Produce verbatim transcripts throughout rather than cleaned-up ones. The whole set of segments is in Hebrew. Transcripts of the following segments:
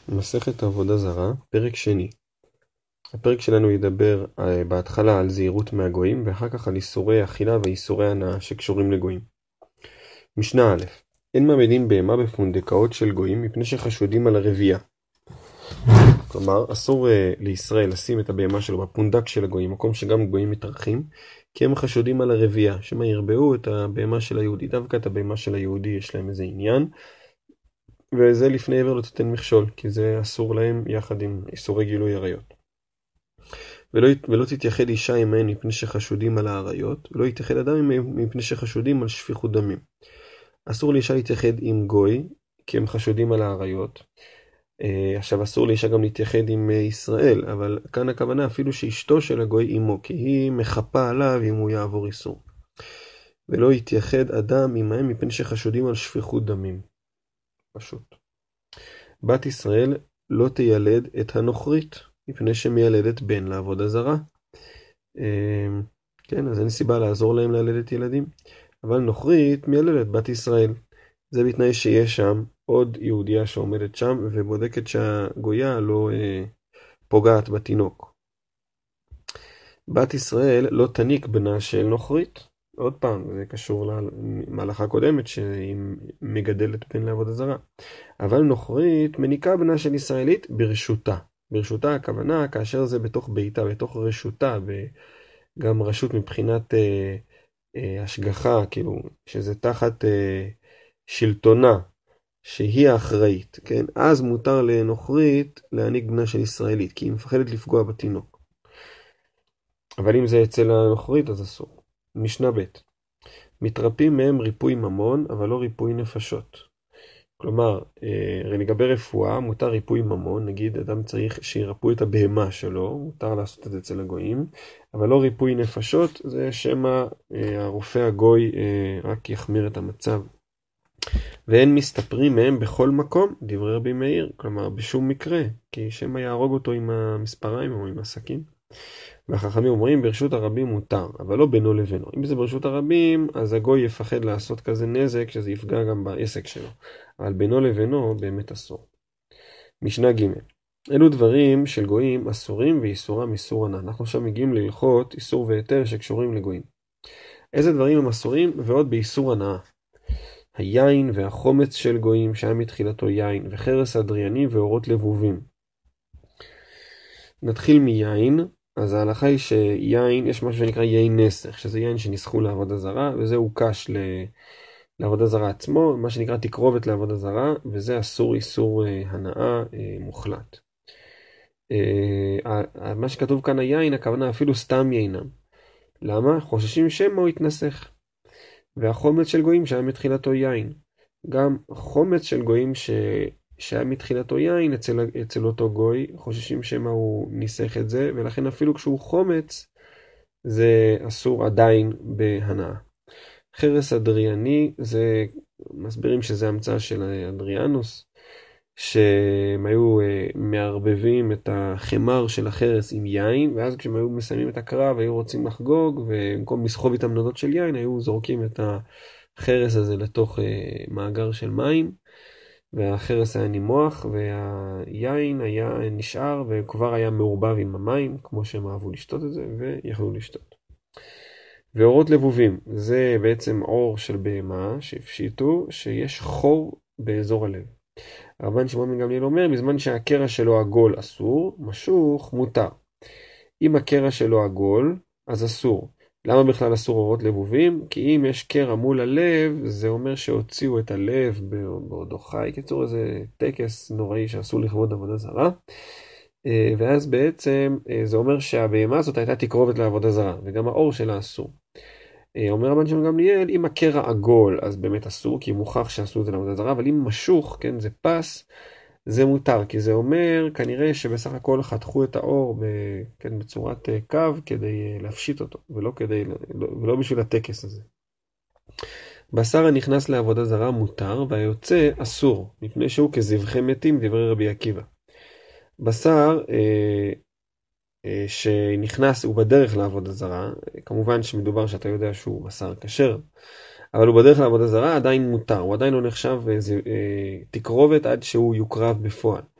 מסכת עבודה זרה, פרק שני. הפרק שלנו ידבר בהתחלה על זהירות מהגויים, ואחר כך על איסורי אכילה ואיסורי הנאה שקשורים לגויים. משנה א', אין מעמידים בהמה בפונדקאות של גויים מפני שחשודים על הרבייה. כלומר, אסור לישראל לשים את הבהמה שלו בפונדק של הגויים, מקום שגם גויים מתארחים, כי הם חשודים על הרבייה, שמה ירבעו את הבהמה של היהודי. דווקא את הבהמה של היהודי יש להם איזה עניין, וזה לפני עבר לא תתן מכשול, כי זה אסור להם יחד עם איסורי גילוי עריות. ולא, ולא תתייחד אישה עמהן מפני שחשודים על העריות, ולא יתייחד אדם מפני שחשודים על שפיכות דמים. אסור לאישה להתייחד עם גוי, כי הם חשודים על העריות. עכשיו אסור לאישה גם להתייחד עם ישראל, אבל כאן הכוונה אפילו שאשתו של הגוי עמו, כי היא מחפה עליו אם הוא יעבור איסור. ולא יתייחד אדם עמהם מפני שחשודים על שפיכות דמים. פשוט. בת ישראל לא תילד את הנוכרית, מפני שמיילדת בן לעבודה זרה. כן, אז אין סיבה לעזור להם ללדת ילדים. אבל נוכרית מיילדת בת ישראל. זה בתנאי שיש שם עוד יהודיה שעומדת שם, ובודקת שהגויה לא אה, פוגעת בתינוק. בת ישראל לא תניק בנה של נוכרית. עוד פעם, זה קשור למהלכה הקודמת שהיא מגדלת בן לעבודה זרה. אבל נוכרית מניקה בנה של ישראלית ברשותה. ברשותה הכוונה כאשר זה בתוך ביתה, בתוך רשותה, וגם רשות מבחינת אה, אה, השגחה, כאילו, שזה תחת אה, שלטונה, שהיא האחראית, כן? אז מותר לנוכרית להניק בנה של ישראלית, כי היא מפחדת לפגוע בתינוק. אבל אם זה אצל הנוכרית, אז אסור. משנה ב' מתרפים מהם ריפוי ממון, אבל לא ריפוי נפשות. כלומר, לגבי רפואה, מותר ריפוי ממון, נגיד אדם צריך שירפו את הבהמה שלו, מותר לעשות את זה אצל הגויים, אבל לא ריפוי נפשות, זה שמה הרופא הגוי רק יחמיר את המצב. ואין מסתפרים מהם בכל מקום, דברי רבי מאיר, כלומר בשום מקרה, כי שמה יהרוג אותו עם המספריים או עם הסכין. והחכמים אומרים ברשות הרבים מותר, אבל לא בינו לבינו. אם זה ברשות הרבים, אז הגוי יפחד לעשות כזה נזק שזה יפגע גם בעסק שלו. אבל בינו לבינו באמת אסור. משנה ג' אלו דברים של גויים אסורים ואיסורם איסור הנאה. אנחנו עכשיו מגיעים להלכות איסור והיתר שקשורים לגויים. איזה דברים הם אסורים ועוד באיסור הנאה? היין והחומץ של גויים שהיה מתחילתו יין, וחרס אדריאני ואורות לבובים. נתחיל מיין. אז ההלכה היא שיין, יש משהו שנקרא יין נסך, שזה יין שנסחו לעבודה זרה, וזה הוקש לעבודה זרה עצמו, מה שנקרא תקרובת לעבודה זרה, וזה אסור איסור הנאה מוחלט. מה שכתוב כאן היין, הכוונה אפילו סתם יינם. למה? חוששים שמא הוא יתנסך. והחומץ של גויים שהיה מתחילתו יין. גם חומץ של גויים ש... שהיה מתחילתו יין אצל, אצל אותו גוי, חוששים שמה הוא ניסח את זה, ולכן אפילו כשהוא חומץ, זה אסור עדיין בהנאה. חרס אדריאני, זה מסבירים שזה המצאה של אדריאנוס, שהם היו מערבבים את החמר של החרס עם יין, ואז כשהם היו מסיימים את הקרב, היו רוצים לחגוג, ובמקום לסחוב איתם נודות של יין, היו זורקים את החרס הזה לתוך מאגר של מים, והחרס היה נימוח, והיין היה נשאר, וכבר היה מעורבב עם המים, כמו שהם אהבו לשתות את זה, ויכלו לשתות. ואורות לבובים, זה בעצם אור של בהמה, שהפשיטו, שיש חור באזור הלב. רבן שמעון בן גמליאל אומר, בזמן שהקרע שלו עגול אסור, משוך מותר. אם הקרע שלו עגול, אז אסור. למה בכלל אסור אורות לבובים? כי אם יש קרע מול הלב, זה אומר שהוציאו את הלב בעודו חי. קיצור, איזה טקס נוראי שעשו לכבוד עבודה זרה. ואז בעצם זה אומר שהבהמה הזאת הייתה תקרובת לעבודה זרה, וגם האור שלה אסור. אומר רבן שמעון גמליאל, אם הקרע עגול, אז באמת אסור, כי מוכח שעשו את זה לעבודה זרה, אבל אם משוך, כן, זה פס, זה מותר, כי זה אומר כנראה שבסך הכל חתכו את האור ב, כן, בצורת קו כדי להפשיט אותו, ולא, כדי, ולא בשביל הטקס הזה. בשר הנכנס לעבודה זרה מותר, והיוצא אסור, מפני שהוא כזבחי מתים, דברי רבי עקיבא. בשר אה, אה, שנכנס הוא בדרך לעבודה זרה, כמובן שמדובר שאתה יודע שהוא בשר כשר, אבל הוא בדרך לעבודה זרה עדיין מותר, הוא עדיין לא נחשב אה, תקרובת עד שהוא יוקרב בפועל.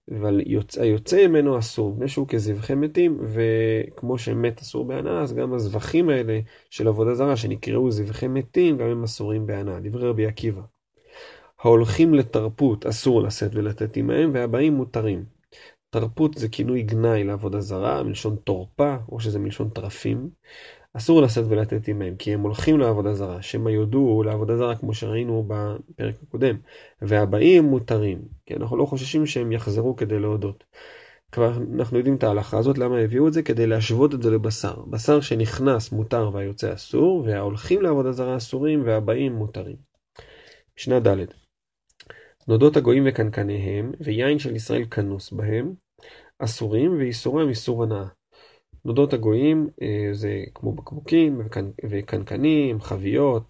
אבל יוצא, היוצא ממנו אסור, מפני שהוא כזבחי מתים, וכמו שמת אסור בהנאה, אז גם הזבחים האלה של עבודה זרה, שנקראו זבחי מתים, גם הם אסורים בהנאה. דברי רבי עקיבא. ההולכים לתרפות אסור לשאת ולתת עמהם, והבאים מותרים. תרפות זה כינוי גנאי לעבודה זרה, מלשון תורפה, או שזה מלשון טרפים. אסור לשאת ולתת עמהם, כי הם הולכים לעבודה זרה, שמה יודו לעבודה זרה, כמו שראינו בפרק הקודם. והבאים מותרים, כי אנחנו לא חוששים שהם יחזרו כדי להודות. כבר אנחנו יודעים את ההלכה הזאת, למה הביאו את זה? כדי להשוות את זה לבשר. בשר שנכנס מותר והיוצא אסור, וההולכים לעבודה זרה אסורים, והבאים מותרים. משנה ד' נודות הגויים וקנקניהם, ויין של ישראל כנוס בהם, אסורים ואיסורם איסור הנאה. נודות הגויים זה כמו בקבוקים וקנקנים, חביות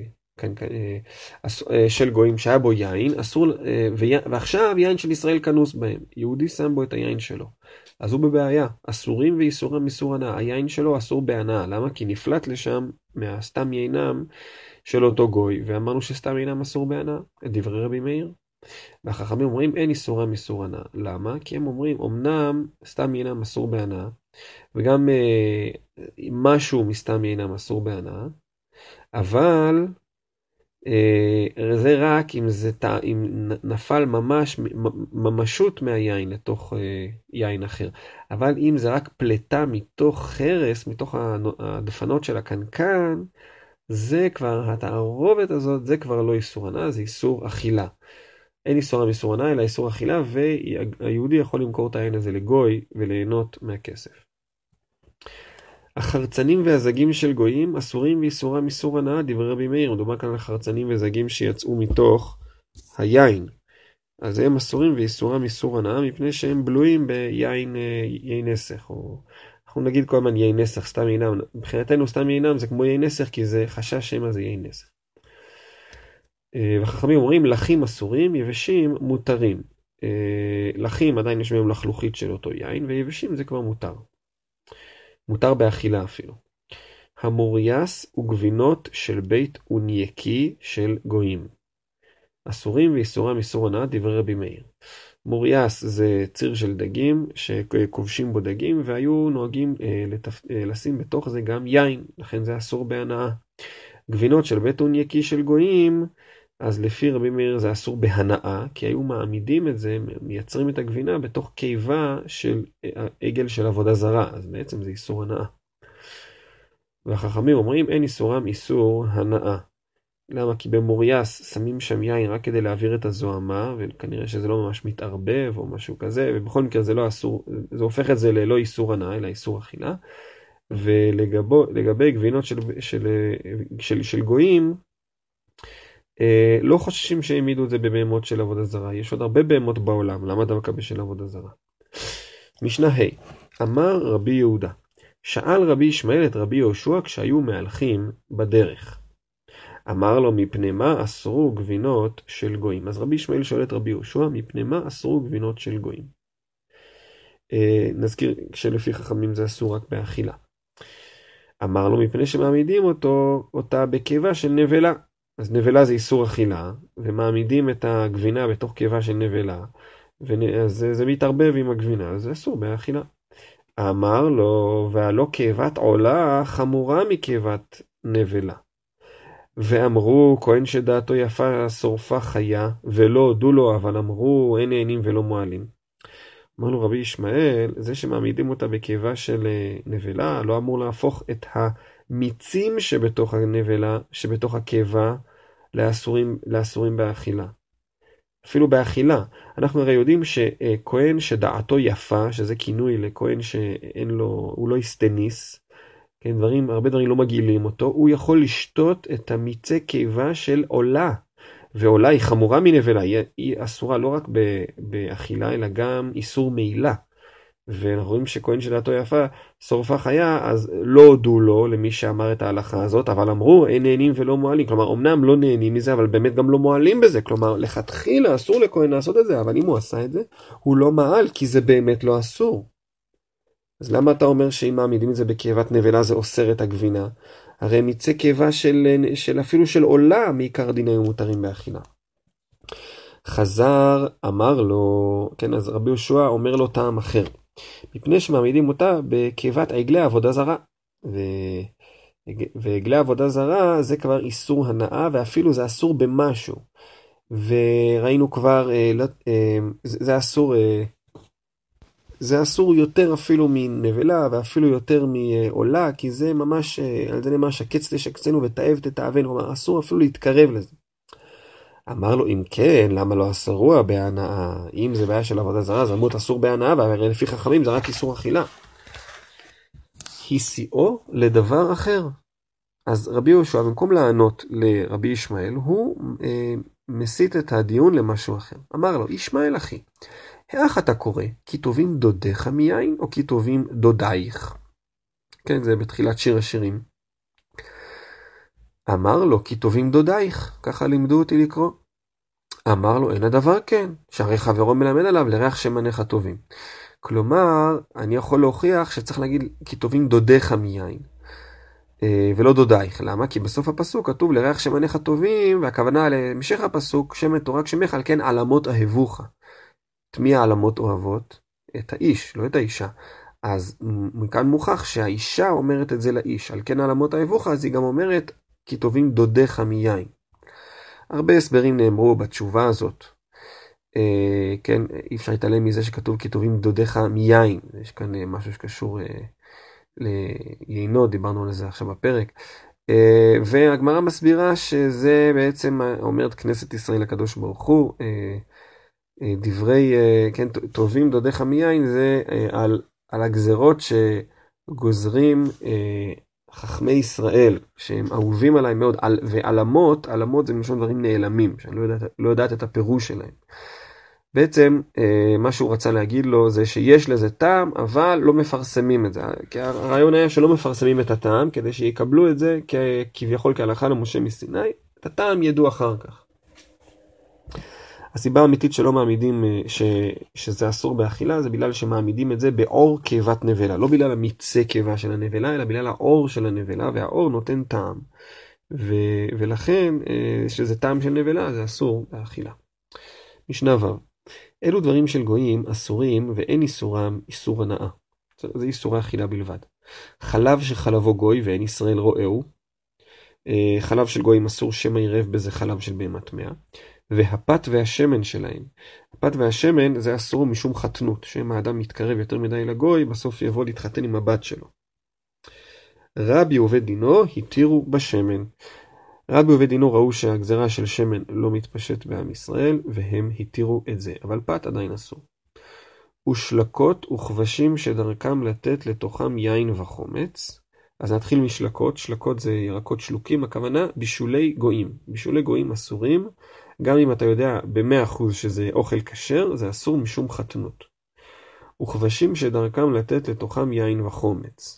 של גויים שהיה בו יין, אסור, ועכשיו יין של ישראל כנוס בהם. יהודי שם בו את היין שלו. אז הוא בבעיה. אסורים ואיסורם איסור הנאה. היין שלו אסור בהנאה. למה? כי נפלט לשם מהסתם יינם של אותו גוי, ואמרנו שסתם יינם אסור בהנאה. את דברי רבי מאיר. והחכמים אומרים אין איסורם איסור הנאה. למה? כי הם אומרים אמנם סתם יינם אסור בהנאה, וגם אה, משהו מסתם יינם אסור בהנאה, אבל אה, זה רק אם, זה, אם נפל ממש ממשות מהיין לתוך אה, יין אחר. אבל אם זה רק פלטה מתוך חרס, מתוך הדפנות של הקנקן, זה כבר, התערובת הזאת, זה כבר לא איסור הנאה, זה איסור אכילה. אין איסור איסור הנאה, אלא איסור אכילה, והיהודי יכול למכור את העין הזה לגוי וליהנות מהכסף. החרצנים והזגים של גויים אסורים ואיסורם איסור הנאה, דברי רבי מאיר. מדובר כאן על החרצנים וזגים שיצאו מתוך היין. אז הם אסורים ואיסורם איסור הנאה, מפני שהם בלויים ביין יין נסך. או אנחנו נגיד כל הזמן יין נסך, סתם יינם. מבחינתנו סתם יינם זה כמו יין נסך, כי זה חשש שמה זה יין נסך. וחכמים אומרים לחים אסורים, יבשים מותרים. לחים עדיין יש בהם לחלוכית של אותו יין, ויבשים זה כבר מותר. מותר באכילה אפילו. המורייס וגבינות של בית ונייקי של גויים. אסורים ואיסורם איסור הנאה, דברי רבי מאיר. מורייס זה ציר של דגים שכובשים בו דגים, והיו נוהגים לתפ... לשים בתוך זה גם יין, לכן זה אסור בהנאה. גבינות של בית ונייקי של גויים, אז לפי רבי מאיר זה אסור בהנאה, כי היו מעמידים את זה, מייצרים את הגבינה בתוך קיבה של עגל של עבודה זרה, אז בעצם זה איסור הנאה. והחכמים אומרים אין איסורם איסור הנאה. למה? כי במורייס שמים שם יין רק כדי להעביר את הזוהמה, וכנראה שזה לא ממש מתערבב או משהו כזה, ובכל מקרה זה לא אסור, זה הופך את זה ללא איסור הנאה, אלא איסור אכילה. ולגבי גבינות של, של, של, של גויים, אה, לא חוששים שהעמידו את זה בבהמות של עבודה זרה. יש עוד הרבה בהמות בעולם, למה דווקא בשל עבודה זרה? משנה ה' אמר רבי יהודה, שאל רבי ישמעאל את רבי יהושע כשהיו מהלכים בדרך. אמר לו, מפני מה אסרו גבינות של גויים? אז רבי ישמעאל שואל את רבי יהושע, מפני מה אסרו גבינות של גויים? אה, נזכיר שלפי חכמים זה אסור רק באכילה. אמר לו, מפני שמעמידים אותו, אותה בקיבה של נבלה. אז נבלה זה איסור אכילה, ומעמידים את הגבינה בתוך קיבה של נבלה, אז זה, זה מתערבב עם הגבינה, אז זה אסור באכילה. אמר לו, והלא קיבת עולה חמורה מקיבת נבלה. ואמרו, כהן שדעתו יפה שורפה חיה, ולא הודו לו, אבל אמרו, אין נהנים ולא מועלים. אמר לו רבי ישמעאל, זה שמעמידים אותה בקיבה של נבלה, לא אמור להפוך את המיצים שבתוך הנבלה, שבתוך הקיבה, לאסורים, לאסורים באכילה. אפילו באכילה. אנחנו הרי יודעים שכהן שדעתו יפה, שזה כינוי לכהן שאין לו, הוא לא הסטניס, כן, דברים, הרבה דברים לא מגעילים אותו, הוא יכול לשתות את המיצי קיבה של עולה. ועולה היא חמורה מנבלה, היא, היא אסורה לא רק באכילה, אלא גם איסור מעילה. ואנחנו רואים שכהן שדעתו יפה שורפה חיה, אז לא הודו לו למי שאמר את ההלכה הזאת, אבל אמרו אין נהנים ולא מועלים. כלומר, אמנם לא נהנים מזה, אבל באמת גם לא מועלים בזה. כלומר, לכתחילה אסור לכהן לעשות את זה, אבל אם הוא עשה את זה, הוא לא מעל, כי זה באמת לא אסור. אז למה אתה אומר שאם מעמידים את זה בקיבת נבלה זה אוסר את הגבינה? הרי מיצי קיבה של, של אפילו של עולה מעיקר דין היו מותרים באכילה. חזר אמר לו, כן, אז רבי יהושע אומר לו טעם אחר, מפני שמעמידים אותה בקיבת עגלי עבודה זרה, ו... ועגלי עבודה זרה זה כבר איסור הנאה, ואפילו זה אסור במשהו, וראינו כבר, זה אסור, זה אסור יותר אפילו מנבלה, ואפילו יותר מעולה, כי זה ממש, על זה נאמר שקץ תשקצנו ותאב תתאבנו, כלומר אסור אפילו להתקרב לזה. אמר לו, אם כן, למה לא אסרוע בהנאה? אם זה בעיה של עבודה זרה, זה אמור אסור בהנאה, והרי לפי חכמים זה רק איסור אכילה. הסיעו לדבר אחר. אז רבי יהושע, במקום לענות לרבי ישמעאל, הוא אה, מסית את הדיון למשהו אחר. אמר לו, ישמעאל אחי, איך אתה קורא? כי טובים דודיך מיין, או כי טובים דודייך? כן, זה בתחילת שיר השירים. אמר לו, כי טובים דודייך, ככה לימדו אותי לקרוא. אמר לו, אין הדבר כן, שהרי חברו מלמד עליו לריח שמניך טובים. כלומר, אני יכול להוכיח שצריך להגיד, כי טובים דודיך מיין, ולא דודייך. למה? כי בסוף הפסוק כתוב לריח שמניך טובים, והכוונה להמשך הפסוק, שמן תורה שמך, על כן עלמות אהבוך. את מי העלמות אוהבות? את האיש, לא את האישה. אז מכאן מוכח שהאישה אומרת את זה לאיש, על כן עלמות אהבוך, אז היא גם אומרת, כי טובים דודיך מיין. הרבה הסברים נאמרו בתשובה הזאת. אה, כן, אי אפשר להתעלם מזה שכתוב כי טובים דודיך מיין. יש כאן אה, משהו שקשור אה, ליינות, דיברנו על זה עכשיו בפרק. אה, והגמרא מסבירה שזה בעצם אומרת כנסת ישראל הקדוש ברוך הוא, אה, אה, דברי, אה, כן, טובים דודיך מיין, זה אה, על, על הגזרות שגוזרים אה, חכמי ישראל, שהם אהובים עליי מאוד, על, ועלמות, עלמות זה משום דברים נעלמים, שאני לא יודעת, לא יודעת את הפירוש שלהם. בעצם, אה, מה שהוא רצה להגיד לו, זה שיש לזה טעם, אבל לא מפרסמים את זה. כי הרעיון היה שלא מפרסמים את הטעם, כדי שיקבלו את זה, כביכול כהלכה למשה מסיני, את הטעם ידעו אחר כך. הסיבה האמיתית שלא מעמידים ש, שזה אסור באכילה, זה בגלל שמעמידים את זה באור קיבת נבלה. לא בגלל המיצי קיבה של הנבלה, אלא בגלל האור של הנבלה, והאור נותן טעם. ו, ולכן, שזה טעם של נבלה, זה אסור באכילה. משנה ו' אלו דברים של גויים אסורים, ואין איסורם איסור הנאה. זה איסורי אכילה בלבד. חלב שחלבו גוי ואין ישראל רואהו. חלב של גויים אסור שמא ירב בזה חלב של בהמה טמאה. והפת והשמן שלהם. הפת והשמן זה אסור משום חתנות, שאם האדם מתקרב יותר מדי לגוי, בסוף יבוא להתחתן עם הבת שלו. רבי ובית דינו התירו בשמן. רבי ובית דינו ראו שהגזרה של שמן לא מתפשט בעם ישראל, והם התירו את זה, אבל פת עדיין אסור. ושלקות וכבשים שדרכם לתת לתוכם יין וחומץ. אז נתחיל משלקות. שלקות זה ירקות שלוקים, הכוונה בישולי גויים. בישולי גויים אסורים, גם אם אתה יודע ב-מאה אחוז שזה אוכל כשר, זה אסור משום חתנות. וכבשים שדרכם לתת לתוכם יין וחומץ.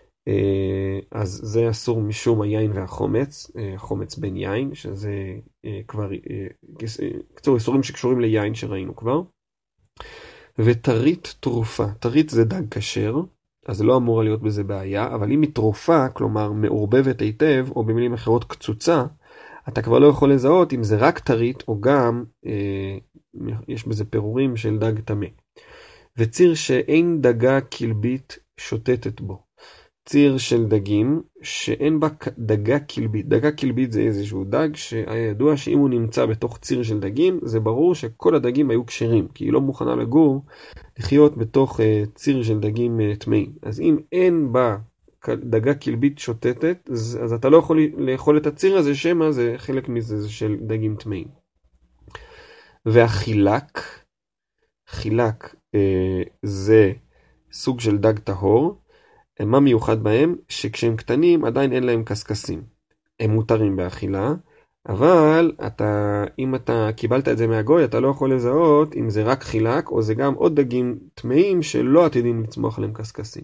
אז זה אסור משום היין והחומץ, החומץ בין יין, שזה כבר, קצור איסורים שקשורים ליין שראינו כבר. וטרית תרופה. טרית זה דג כשר, אז לא אמורה להיות בזה בעיה, אבל אם היא תרופה, כלומר מעורבבת היטב, או במילים אחרות קצוצה, אתה כבר לא יכול לזהות אם זה רק טרית, או גם אה, יש בזה פירורים של דג טמא. וציר שאין דגה קלבית שוטטת בו. ציר של דגים שאין בה דגה קלבית. דגה קלבית זה איזשהו דג שהיה ידוע שאם הוא נמצא בתוך ציר של דגים, זה ברור שכל הדגים היו כשרים, כי היא לא מוכנה לגור, לחיות בתוך uh, ציר של דגים uh, טמאים. אז אם אין בה דגה קלבית שוטטת, אז, אז אתה לא יכול לאכול את הציר הזה, שמה זה חלק מזה זה של דגים טמאים. והחילק, חילק אה, זה סוג של דג טהור. מה מיוחד בהם? שכשהם קטנים עדיין אין להם קסקסים. הם מותרים באכילה, אבל אתה, אם אתה קיבלת את זה מהגוי, אתה לא יכול לזהות אם זה רק חילק, או זה גם עוד דגים טמאים שלא עתידים לצמוח עליהם קסקסים.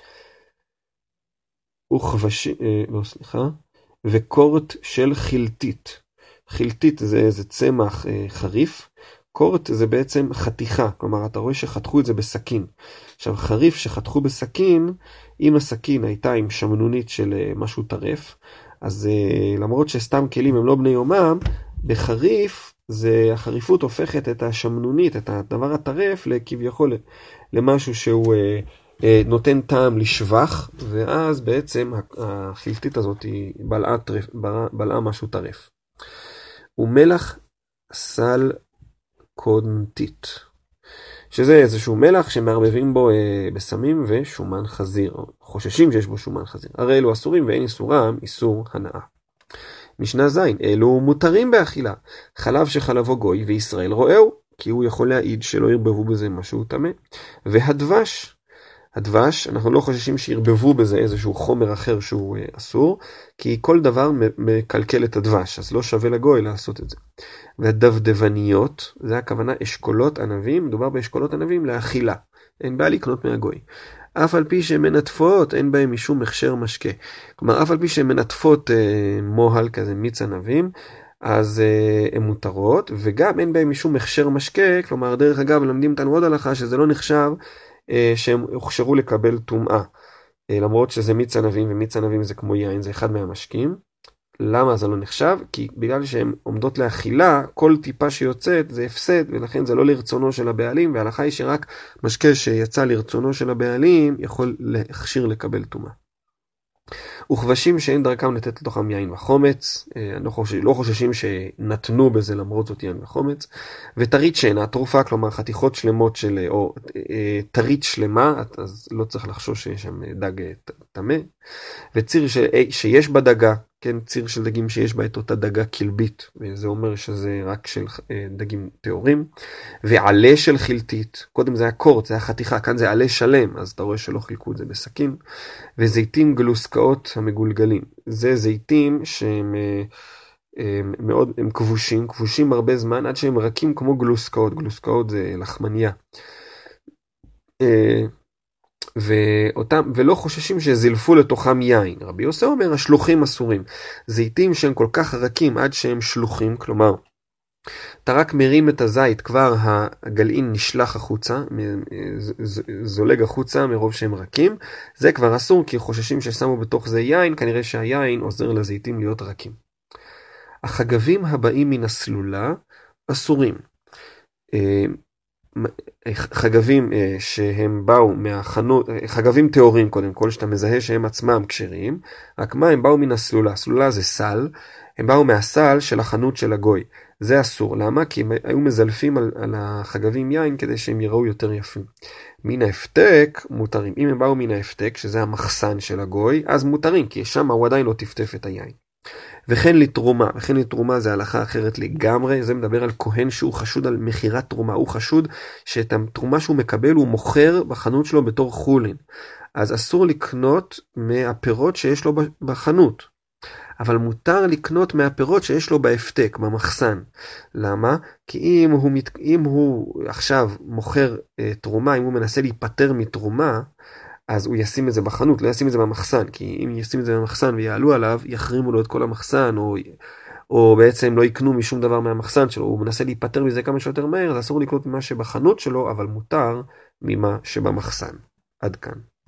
וכבש... אה, לא, סליחה. וקורט של חילטית. חילטית זה איזה צמח אה, חריף. קורט זה בעצם חתיכה, כלומר אתה רואה שחתכו את זה בסכין. עכשיו חריף שחתכו בסכין, אם הסכין הייתה עם שמנונית של אה, משהו טרף, אז אה, למרות שסתם כלים הם לא בני יומם, בחריף זה החריפות הופכת את השמנונית, את הדבר הטרף, לכביכול למשהו שהוא אה, אה, נותן טעם לשבח, ואז בעצם החלטית הזאת היא בלעה, טרף, בלעה, בלעה משהו טרף. ומלח סל קונטית, שזה איזשהו מלח שמערבבים בו אה, בסמים ושומן חזיר, חוששים שיש בו שומן חזיר. הרי אלו אסורים ואין איסורם איסור הנאה. משנה זין, אלו מותרים באכילה, חלב שחלבו גוי וישראל רואהו, כי הוא יכול להעיד שלא ירבבו בזה משהו טמא. והדבש, הדבש, אנחנו לא חוששים שירבבו בזה איזשהו חומר אחר שהוא אה, אסור, כי כל דבר מקלקל את הדבש, אז לא שווה לגוי לעשות את זה. והדבדבניות, זה הכוונה אשכולות ענבים, מדובר באשכולות ענבים לאכילה, אין בעיה לקנות מהגוי. אף על פי שהן מנטפות, אין בהן משום הכשר משקה. כלומר, אף על פי שהן מנטפות אה, מוהל כזה מיץ ענבים, אז אה, הן מותרות, וגם אין בהן משום הכשר משקה, כלומר, דרך אגב, למדים אותנו עוד הלכה, שזה לא נחשב אה, שהם הוכשרו לקבל טומאה. אה, למרות שזה מיץ ענבים, ומיץ ענבים זה כמו יין, זה אחד מהמשקים. למה זה לא נחשב? כי בגלל שהן עומדות לאכילה, כל טיפה שיוצאת זה הפסד, ולכן זה לא לרצונו של הבעלים, וההלכה היא שרק משקה שיצא לרצונו של הבעלים יכול להכשיר לקבל טומאה. וכבשים שאין דרכם לתת לתוכם יין וחומץ, לא, חוש... לא חוששים שנתנו בזה למרות זאת יין וחומץ, וטרית שאינה תרופה, כלומר חתיכות שלמות של, או טרית שלמה, אז לא צריך לחשוש שיש שם דג טמא, וציר ש... שיש בה דגה, כן, ציר של דגים שיש בה את אותה דגה קלבית, וזה אומר שזה רק של דגים טהורים, ועלה של חילתית, קודם זה היה קורט, זה היה חתיכה, כאן זה עלה שלם, אז אתה רואה שלא חילקו את זה בסכין, וזיתים גלוסקאות המגולגלים, זה זיתים שהם הם מאוד, הם כבושים, כבושים הרבה זמן, עד שהם רכים כמו גלוסקאות, גלוסקאות זה לחמניה, ואותם, ולא חוששים שזילפו לתוכם יין. רבי יוסי אומר, השלוחים אסורים. זיתים שהם כל כך רכים עד שהם שלוחים, כלומר, אתה רק מרים את הזית, כבר הגלעין נשלח החוצה, זולג החוצה מרוב שהם רכים, זה כבר אסור, כי חוששים ששמו בתוך זה יין, כנראה שהיין עוזר לזיתים להיות רכים. החגבים הבאים מן הסלולה אסורים. חגבים שהם באו מהחנות, חגבים טהורים קודם כל, שאתה מזהה שהם עצמם כשרים, רק מה, הם באו מן הסלולה, הסלולה זה סל, הם באו מהסל של החנות של הגוי, זה אסור, למה? כי הם היו מזלפים על, על החגבים יין כדי שהם יראו יותר יפים. מן ההפתק מותרים, אם הם באו מן ההפתק, שזה המחסן של הגוי, אז מותרים, כי שם הוא עדיין לא תפתף את היין. וכן לתרומה, וכן לתרומה זה הלכה אחרת לגמרי, זה מדבר על כהן שהוא חשוד על מחירת תרומה, הוא חשוד שאת התרומה שהוא מקבל הוא מוכר בחנות שלו בתור חולין, אז אסור לקנות מהפירות שיש לו בחנות, אבל מותר לקנות מהפירות שיש לו בהפתק, במחסן. למה? כי אם הוא, אם הוא עכשיו מוכר uh, תרומה, אם הוא מנסה להיפטר מתרומה, אז הוא ישים את זה בחנות, לא ישים את זה במחסן, כי אם ישים את זה במחסן ויעלו עליו, יחרימו לו את כל המחסן, או, או בעצם לא יקנו משום דבר מהמחסן שלו, הוא מנסה להיפטר מזה כמה שיותר מהר, אז אסור לקנות ממה שבחנות שלו, אבל מותר ממה שבמחסן. עד כאן.